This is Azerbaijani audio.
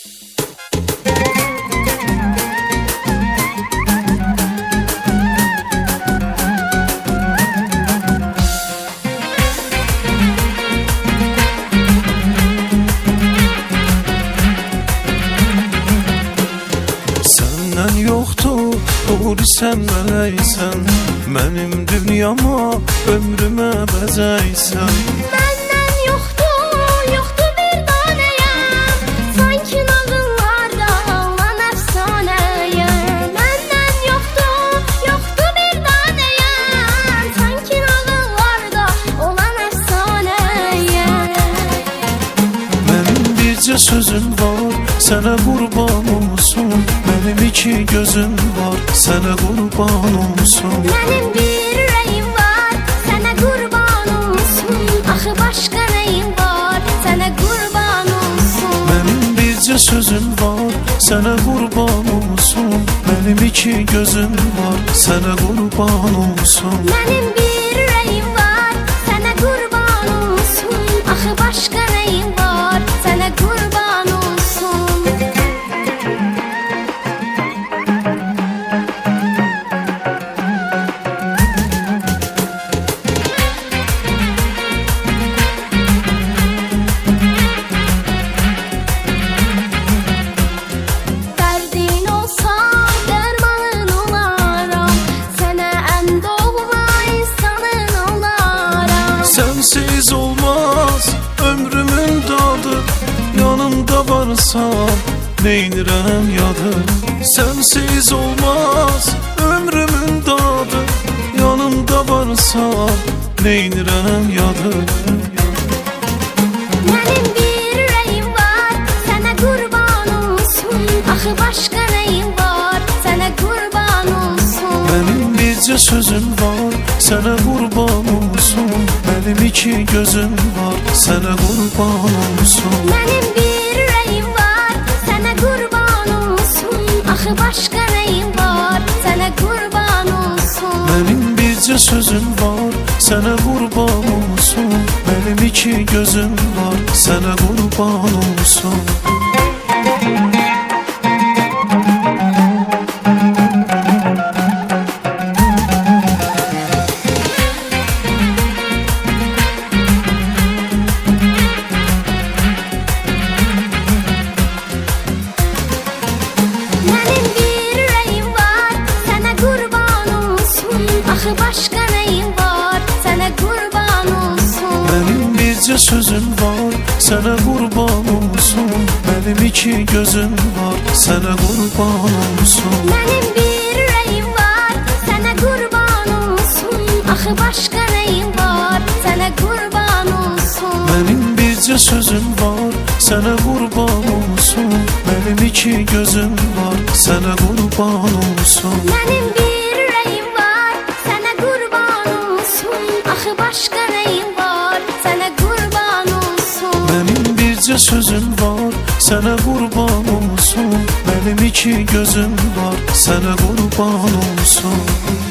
Səndən yoxdur, doğrusən mələksən, mənim dünyama, ömrümə bəzəksən. Məndən yoxdur, yoxdur bir danəyəm, sanki nağıllarda olan əfsanəyəm. Məndən yoxdur, yoxdur bir danəyəm, sanki nağıllarda olan əfsanəyəm. Mənim bircə sözüm var, sənə qurban olsun. Mənim iki gözüm var, sənə qurban olsun. Mənim bir ürəyim var, sənə qurban olsun. Axı başqa nəyim var, sənə qurban olsun. Mənim bircə sözüm var, sənə qurban olsun. Mənim iki gözüm var, sənə qurban olsun. Mənim bir ürəyim var, sənə qurban olsun. Axı başqa nəyim var, sənə qurban olsun. Dərdin olsa dərmanın olaram, sənə ən doğma insanın olaram. Sensiz olmaz ömrümün dadı, yanımda varsam neynirəm yadı. Sensiz olmaz ömrümün dadı, yanımda varsam neynirəm yadı. Mənim bir ürəyim var, sənə qurban olsun. Axı başqa nəyim var, sənə qurban olsun. Mənim bircə sözüm var, sənə qurban olsun. Mənim iki gözüm var, sənə qurban olsun. Mənim bir ürəyim var, sənə qurban olsun. Axı başqa nəyim var, sənə qurban olsun. Mənim bircə sözüm var, sənə qurban olsun. Mənim iki gözüm var, sənə qurban olsun. Mənim bir ürəyim var, sənə qurban olsun. Axı başqa nəyim var, sənə qurban olsun. Mənim bircə sözüm var, sənə qurban olsun. Mənim iki gözüm var, sənə qurban olsun. Mənim bir ürəyim var, sənə qurban olsun. Axı başqa nəyim var, sənə qurban olsun. Mənim bircə sözüm var, sənə qurban olsun. Mənim iki gözüm var, sənə qurban olsun. Mənim bir ürəyim var, sənə qurban olsun. Axı başqa nəyim var, sənə qurban olsun. Mənim bircə sözüm var, sənə qurban olsun. Mənim iki gözüm var, sənə qurban olsun.